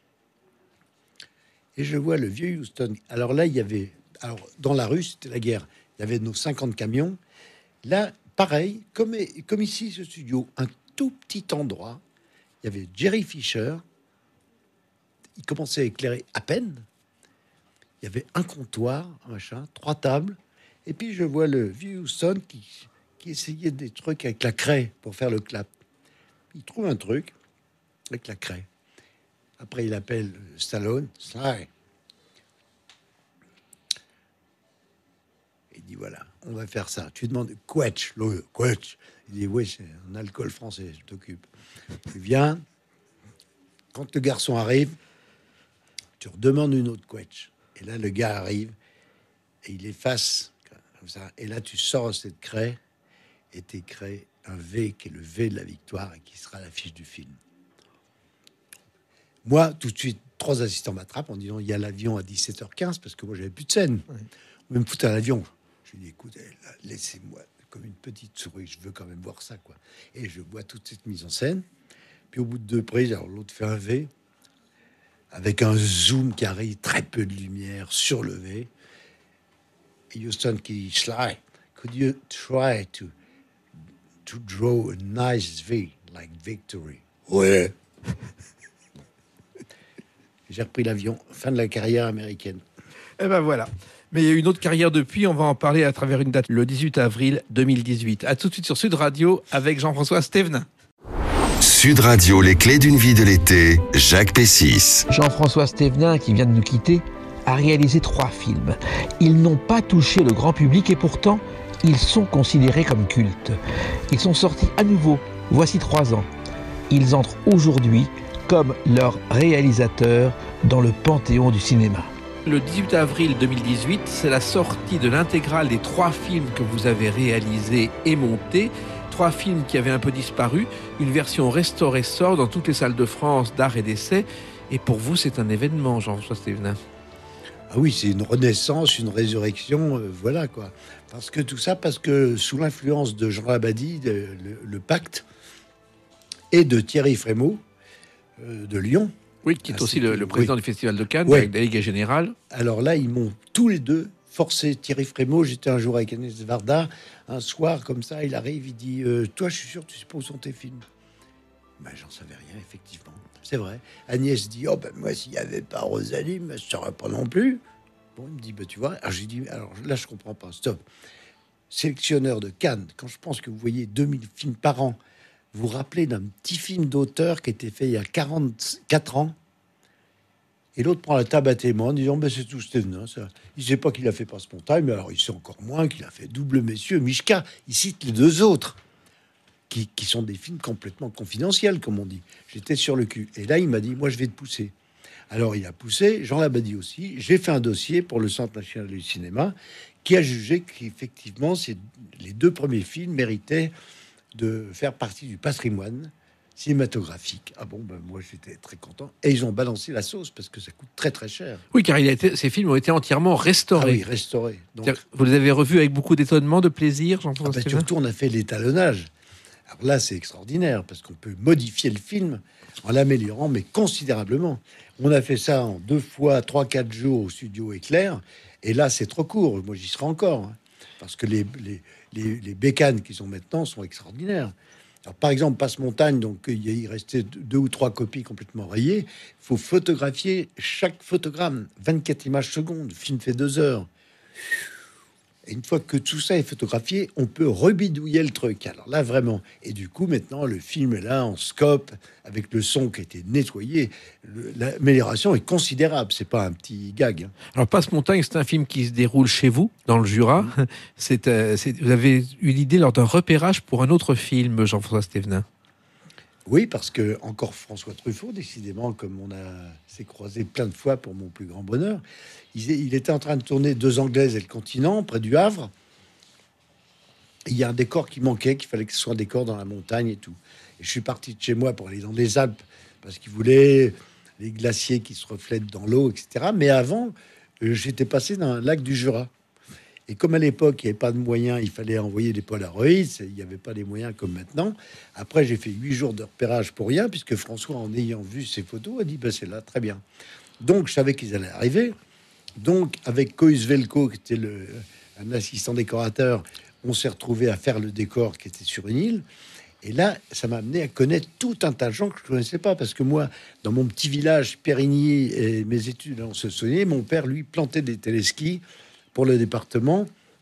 et je vois le vieux Houston. Alors là, il y avait... Alors, dans la rue, c'était la guerre. Il y avait nos 50 camions. Là, pareil, comme ici, ce studio, un tout petit endroit. Il y avait Jerry Fisher. Il commençait à éclairer à peine. Il y avait un comptoir, un machin, 3 tables. Et puis, je vois le vieux Houston qui essayait des trucs avec la craie pour faire le clap. Il trouve un truc avec la craie. Après, il appelle Stallone. Sly. Il dit, voilà, on va faire ça. Tu lui demandes, Quetch, le Quetch. Il dit, oui, c'est un alcool français, je t'occupe. Tu viens. Quand le garçon arrive, tu redemandes une autre Quetch. Et là, le gars arrive et il efface comme ça. Et là, tu sors cette craie et t'écris un V qui est le V de la victoire et qui sera l'affiche du film. Moi, tout de suite, 3 assistants m'attrapent en disant il y a l'avion à 17h15 parce que moi, j'avais plus de scène. Ouais. On va me foutre à l'avion. Je lui dis écoute, laissez-moi comme une petite souris, je veux quand même voir ça, quoi. Et je vois toute cette mise en scène. Puis au bout de 2 prises, alors l'autre fait un V avec un zoom qui arrive, très peu de lumière sur le V. Et Houston qui dit Sly, could you try to draw a nice V like victory? Ouais. J'ai repris l'avion. Fin de la carrière américaine. Et ben voilà. Mais il y a une autre carrière depuis. On va en parler à travers une date, le 18 avril 2018. À tout de suite sur Sud Radio avec Jean-François Stévenin. Sud Radio, les clés d'une vie de l'été, Jacques Pessis. Jean-François Stévenin, qui vient de nous quitter, a réalisé 3 films. Ils n'ont pas touché le grand public et pourtant, ils sont considérés comme cultes. Ils sont sortis à nouveau, voici 3 ans. Ils entrent aujourd'hui comme leur réalisateur dans le panthéon du cinéma. Le 18 avril 2018, c'est la sortie de l'intégrale des 3 films que vous avez réalisés et montés. 3 films qui avaient un peu disparu. Une version restaurée sort dans toutes les salles de France d'art et d'essai. Et pour vous, c'est un événement, Jean-François Stévenin. Ah oui, c'est une renaissance, une résurrection, voilà quoi. Parce que sous l'influence de Jean Labadie, le Pacte, et de Thierry Frémaux, de Lyon. Oui, qui est aussi le président du Festival de Cannes, avec délégué général. Alors là, ils m'ont tous les deux forcé. Thierry Frémaux, j'étais un jour avec Agnès Varda, un soir comme ça, il arrive, il dit toi, je suis sûr, tu sais pas où sont tes films. Ben, j'en savais rien, effectivement. C'est vrai. Agnès dit oh ben moi, s'il n'y avait pas Rosalie, ben, je ne saurais pas non plus. Bon, il me dit tu vois. Alors j'ai dit alors là, je comprends pas. Stop. Sélectionneur de Cannes, quand je pense que vous voyez 2000 films par an, vous vous rappelez d'un petit film d'auteur qui a été fait il y a 44 ans, et l'autre prend la table à témoin en disant ben c'est tout Stévenin, ça. Il ne sait pas qu'il a fait Passe-Montagne, mais alors il sait encore moins qu'il a fait Double Messieurs, Mishka. Il cite les 2 autres qui sont des films complètement confidentiels, comme on dit. J'étais sur le cul. Et là, il m'a dit, moi, je vais te pousser. Alors, il a poussé, Jean Labadie aussi. J'ai fait un dossier pour le Centre national du cinéma qui a jugé qu'effectivement, les 2 premiers films méritaient de faire partie du patrimoine cinématographique. Ah bon, ben moi j'étais très content. Et ils ont balancé la sauce parce que ça coûte très très cher. Oui, car ces films ont été entièrement Ah restaurés. oui, restauré. Donc, Vous les avez revus avec beaucoup d'étonnement, de plaisir, Jean-François Stévenin ? surtout, on a fait l'étalonnage. Alors là, c'est extraordinaire parce qu'on peut modifier le film en l'améliorant, mais considérablement. On a fait ça en 2 fois, 3-4 jours au studio Éclair. Et là, c'est trop court. Moi, j'y serai encore. Hein, parce que les bécanes qui sont maintenant sont extraordinaires. Alors, par exemple, Passe-Montagne, donc il restait 2 ou 3 copies complètement rayées. Il faut photographier chaque photogramme, 24 images secondes. Le film fait 2 heures. Et une fois que tout ça est photographié, on peut rebidouiller le truc. Alors là, vraiment. Et du coup, maintenant, le film est là en scope, avec le son qui a été nettoyé. L'amélioration est considérable. C'est pas un petit gag. Hein. Alors, Passe-Montagne, c'est un film qui se déroule chez vous, dans le Jura. Vous avez eu l'idée lors d'un repérage pour un autre film, Jean-François Stévenin. Oui, parce que encore François Truffaut, décidément, comme s'est croisé plein de fois pour mon plus grand bonheur, il était en train de tourner 2 Anglaises et le continent, près du Havre. Il y a un décor qui manquait, qu'il fallait que ce soit un décor dans la montagne et tout. Et je suis parti de chez moi pour aller dans les Alpes, parce qu'il voulait les glaciers qui se reflètent dans l'eau, etc. Mais avant, j'étais passé dans un lac du Jura. Et comme à l'époque, il n'y avait pas de moyens, il fallait envoyer des Polaroids, il n'y avait pas les moyens comme maintenant. Après, j'ai fait 8 jours de repérage pour rien, puisque François, en ayant vu ces photos, a dit, bah, c'est là, très bien. Donc, je savais qu'ils allaient arriver. Donc, avec Koïs Velko, qui était un assistant décorateur, on s'est retrouvé à faire le décor qui était sur une île. Et là, ça m'a amené à connaître tout un tas de gens que je ne connaissais pas, parce que moi, dans mon petit village Périgny, et mes études en Saône, mon père, lui, plantait des téléskis pour le département,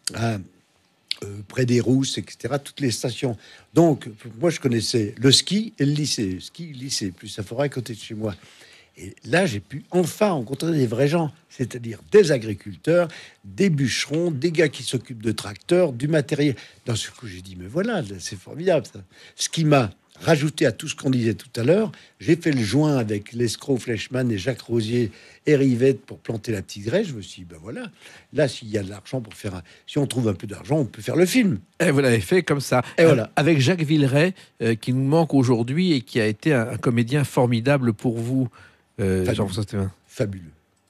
près des Rousses, etc., toutes les stations. Donc, moi, je connaissais le ski et le lycée. Ski, lycée, plus sa forêt à côté de chez moi. Et là, j'ai pu enfin rencontrer des vrais gens, c'est-à-dire des agriculteurs, des bûcherons, des gars qui s'occupent de tracteurs, du matériel. Dans ce coup, j'ai dit, mais voilà, c'est formidable, ça. Ce qui m'a rajouté à tout ce qu'on disait tout à l'heure, j'ai fait le joint avec Lescaut, Fleischmann et Jacques Rosier et Rivette pour planter la petite graisse. Je me suis dit, ben voilà, là, s'il y a de l'argent pour faire si on trouve un peu d'argent, on peut faire le film. Et vous l'avez fait comme ça. Et voilà. Avec Jacques Villeray, qui nous manque aujourd'hui et qui a été un comédien formidable pour vous, Jean-François Stévenin. Fabuleux.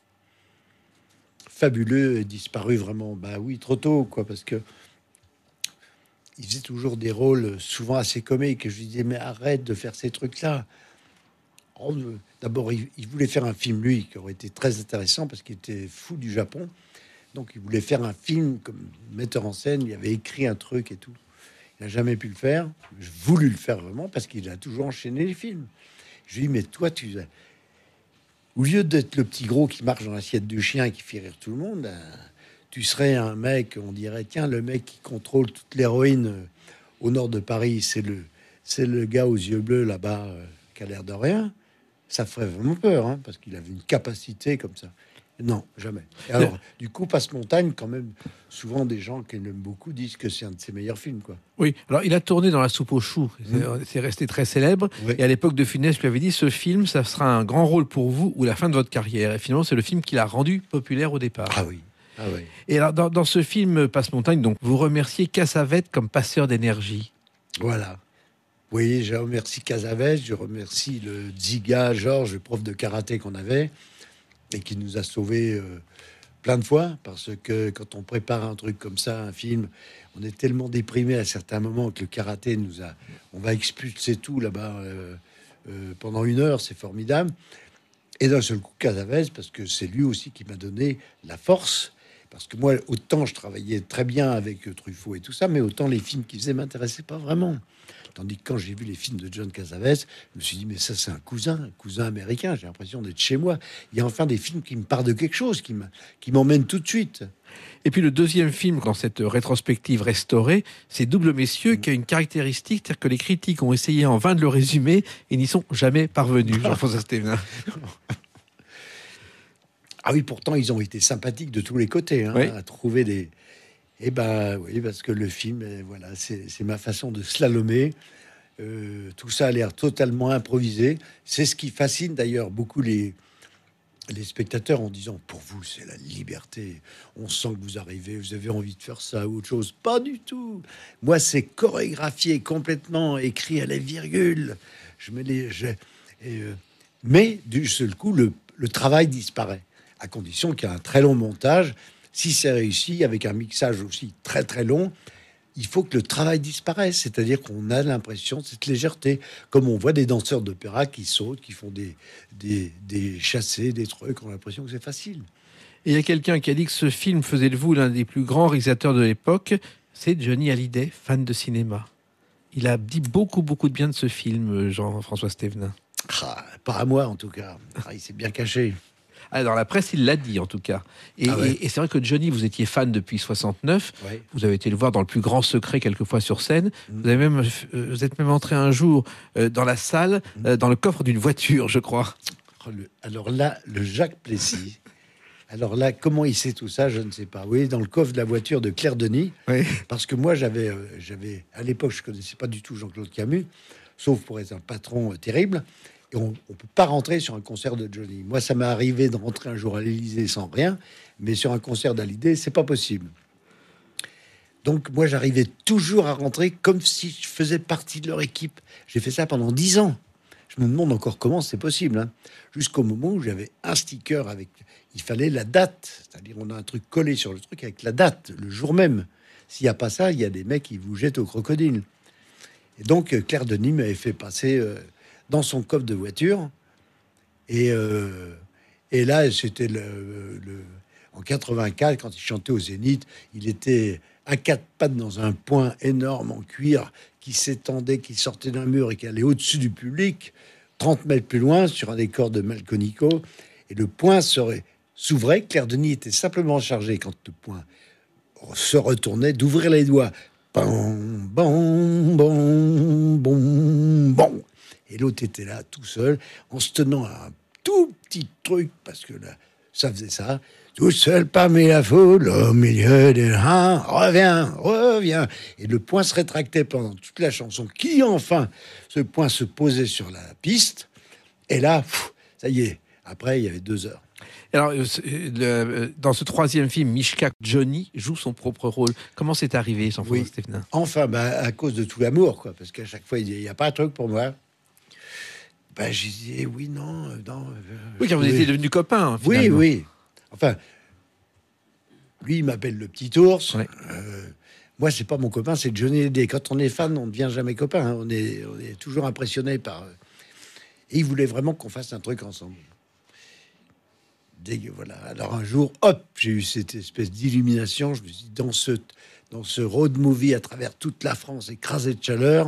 Fabuleux et disparu vraiment, bah oui, trop tôt, quoi, parce que il faisait toujours des rôles souvent assez comiques. Et je lui disais, mais arrête de faire ces trucs-là. D'abord, il voulait faire un film, lui, qui aurait été très intéressant parce qu'il était fou du Japon. Donc, il voulait faire un film comme metteur en scène. Il avait écrit un truc et tout. Il n'a jamais pu le faire. J'ai voulu le faire vraiment parce qu'il a toujours enchaîné les films. Je lui dis, mais toi, au lieu d'être le petit gros qui marche dans l'assiette du chien et qui fait rire tout le monde, tu serais un mec, on dirait, tiens, le mec qui contrôle toute l'héroïne au nord de Paris, c'est le gars aux yeux bleus là-bas qui a l'air de rien. Ça ferait vraiment peur, hein, parce qu'il avait une capacité comme ça. Non, jamais. Et alors, du coup, Passe-Montagne, quand même, souvent des gens qui l'aiment beaucoup disent que c'est un de ses meilleurs films, quoi. Oui, alors il a tourné dans La soupe aux choux, c'est resté très célèbre. Oui. Et à l'époque de Funès, lui avait dit, ce film, ça sera un grand rôle pour vous ou la fin de votre carrière. Et finalement, c'est le film qui l'a rendu populaire au départ. Ah oui. Ah oui. Et alors, dans ce film Passe-Montagne, donc, vous remerciez Cassavetes comme passeur d'énergie. Voilà. Oui, je remercie Casavès, je remercie le Ziga, Georges, le prof de karaté qu'on avait et qui nous a sauvés plein de fois, parce que quand on prépare un truc comme ça, un film, on est tellement déprimé à certains moments que le karaté on va expulser tout là-bas pendant 1 heure, c'est formidable. Et d'un seul coup, Casavès, parce que c'est lui aussi qui m'a donné la force. Parce que moi, autant je travaillais très bien avec Truffaut et tout ça, mais autant les films qu'il faisait m'intéressaient pas vraiment. Tandis que quand j'ai vu les films de John Cassavetes, je me suis dit, mais ça, c'est un cousin américain. J'ai l'impression d'être chez moi. Il y a enfin des films qui me parlent de quelque chose, qui m'emmènent tout de suite. Et puis le deuxième film, dans cette rétrospective restaurée, c'est Double Messieurs, qui a une caractéristique, c'est-à-dire que les critiques ont essayé en vain de le résumer et n'y sont jamais parvenus. Jean-François Stévenin. Ah oui, pourtant, ils ont été sympathiques de tous les côtés, hein, Oui. à trouver Eh ben oui, parce que le film, voilà, c'est ma façon de slalomer. Tout ça a l'air totalement improvisé. C'est ce qui fascine d'ailleurs beaucoup les spectateurs en disant pour vous c'est la liberté, on sent que vous arrivez, vous avez envie de faire ça ou autre chose. Pas du tout. Moi c'est chorégraphié complètement, écrit à la virgule. Je mets mais du seul coup le travail disparaît à condition qu'il y ait un très long montage. Si c'est réussi avec un mixage aussi très très long, il faut que le travail disparaisse, c'est-à-dire qu'on a l'impression de cette légèreté, comme on voit des danseurs d'opéra qui sautent, qui font des chassés, des trucs, on a l'impression que c'est facile. Et il y a quelqu'un qui a dit que ce film faisait de vous l'un des plus grands réalisateurs de l'époque, c'est Johnny Hallyday, fan de cinéma. Il a dit beaucoup de bien de ce film, Jean-François Stévenin. Pas à moi en tout cas, il s'est bien caché. Ah, dans la presse, il l'a dit en tout cas. Et c'est vrai que Johnny, vous étiez fan depuis 69. Ouais. Vous avez été le voir dans Le Plus Grand Secret quelquefois sur scène. Vous êtes même entré un jour dans la salle, dans le coffre d'une voiture, je crois. Alors là, le Jacques Plessis. Alors là, comment il sait tout ça, je ne sais pas. Oui, dans le coffre de la voiture de Claire Denis. Oui. Parce que moi, j'avais à l'époque, je connaissais pas du tout Jean-Claude Camus, sauf pour être un patron terrible. Et on ne peut pas rentrer sur un concert de Johnny. Moi, ça m'est arrivé de rentrer un jour à l'Élysée sans rien, mais sur un concert d'Hallyday, c'est pas possible. Donc, moi, j'arrivais toujours à rentrer comme si je faisais partie de leur équipe. J'ai fait ça pendant 10 ans. Je me demande encore comment c'est possible. Hein. Jusqu'au moment où j'avais un sticker avec... Il fallait la date. C'est-à-dire, on a un truc collé sur le truc avec la date, le jour même. S'il n'y a pas ça, il y a des mecs qui vous jettent au crocodile. Et donc, Claire Denis m'avait fait passer... dans son coffre de voiture. Et là, c'était en 84, quand il chantait au Zénith, il était à quatre pattes dans un point énorme en cuir qui s'étendait, qui sortait d'un mur et qui allait au-dessus du public, 30 mètres plus loin, sur un décor de Malconico. Et le point s'ouvrait. Claire Denis était simplement chargée, quand le point se retournait, d'ouvrir les doigts. Bon, bon, bon, bon, bon. Et l'autre était là, tout seul, en se tenant à un tout petit truc, parce que là, ça faisait ça. Tout seul parmi la foule, au milieu des reins, reviens. Et le point se rétractait pendant toute la chanson, qui enfin, ce point se posait sur la piste. Et là, ça y est, après, il y avait 2 heures. Alors, dans ce troisième film, Mishka, Johnny joue son propre rôle. Comment c'est arrivé, Jean-François Stévenin ? Enfin, à cause de tout l'amour, quoi. Parce qu'à chaque fois, il dit, il n'y a pas un truc pour moi. Je disais oui, non. Oui, quand vous étiez devenu copain. Oui. Enfin, lui, il m'appelle le petit ours. Ouais. Moi, c'est pas mon copain, c'est Johnny Hallyday. Quand on est fan, on ne devient jamais copain. Hein. On est toujours impressionné par... Et il voulait vraiment qu'on fasse un truc ensemble. Voilà. Alors un jour, hop, j'ai eu cette espèce d'illumination. Je me suis dit, dans ce road movie à travers toute la France, écrasé de chaleur,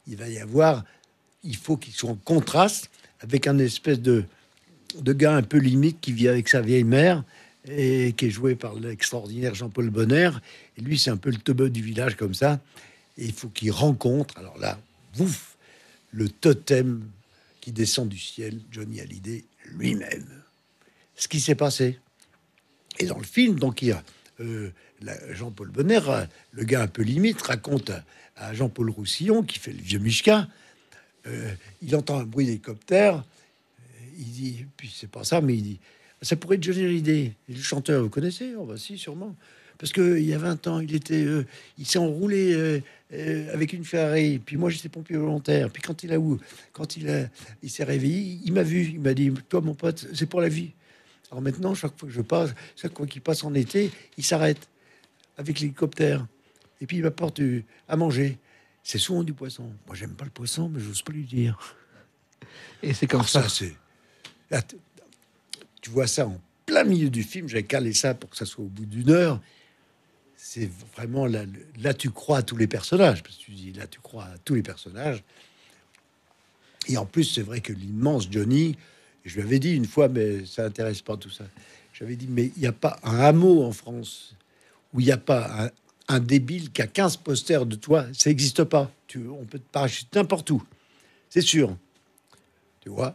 il faut qu'il soit en contraste avec un espèce de gars un peu limite qui vit avec sa vieille mère et qui est joué par l'extraordinaire Jean-Paul Bonner. Et lui, c'est un peu le teubeu du village comme ça. Et il faut qu'il rencontre, alors là, le totem qui descend du ciel, Johnny Hallyday lui-même. Ce qui s'est passé. Et dans le film, donc, il y a Jean-Paul Bonner, le gars un peu limite, raconte à Jean-Paul Roussillon, qui fait le vieux Mishka, il entend un bruit d'hélicoptère, il dit, puis c'est pas ça, mais il dit, ça pourrait être Johnny Hallyday, le chanteur, vous connaissez? Oh, bah si, sûrement. Parce qu'il y a 20 ans, il s'est enroulé avec une Ferrari, puis moi j'étais pompier volontaire, puis quand il s'est réveillé, il m'a vu, il m'a dit, toi mon pote, c'est pour la vie. Alors maintenant, chaque fois que je passe, chaque fois qu'il passe en été, il s'arrête avec l'hélicoptère, et puis il m'apporte à manger. C'est souvent du poisson. Moi, j'aime pas le poisson, mais j'ose pas lui dire. Et c'est comme ça. Là, tu vois ça en plein milieu du film. J'ai calé ça pour que ça soit au bout d'1 heure. C'est vraiment là, tu crois à tous les personnages. Parce que tu dis, là, tu crois à tous les personnages. Et en plus, c'est vrai que l'immense Johnny, je lui avais dit une fois, mais ça intéresse pas tout ça. J'avais dit, mais il n'y a pas un hameau en France où il n'y a pas un débile qui a 15 posters de toi, ça n'existe pas. On peut te parachuter n'importe où. C'est sûr. Tu vois?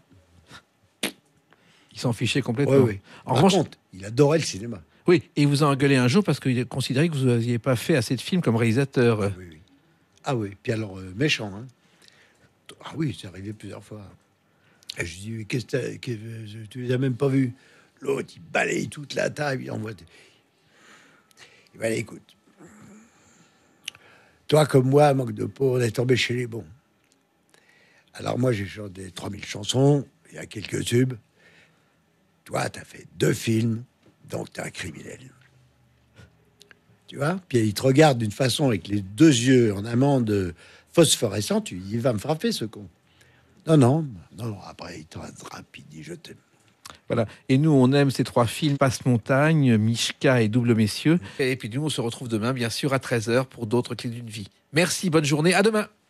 Il s'en fichait complètement. Oui. En revanche, il adorait le cinéma. Oui, et il vous a engueulé un jour parce qu'il considérait que vous n'aviez pas fait assez de films comme réalisateur. Oui. Ah oui, puis alors, méchant. Hein. Ah oui, c'est arrivé plusieurs fois. Et je dis, mais tu les as même pas vus? L'autre, il balaye toute la table, il envoie. Il va aller, écoute. Toi, comme moi, manque de peau, on est tombé chez les bons. Alors moi, j'ai chanté 3000 chansons, il y a quelques tubes. Toi, t'as fait 2 films, donc t'es un criminel. Tu vois? Puis il te regarde d'une façon avec les 2 yeux en amande phosphorescente, tu dis, il va me frapper, ce con. Non, après, il te rattrape, il dit, je t'aime. Voilà. Et nous, on aime ces 3 films, Passe-Montagne, Mishka et Double Messieurs. Et puis nous, on se retrouve demain, bien sûr, à 13h pour d'autres clés d'une vie. Merci, bonne journée, à demain.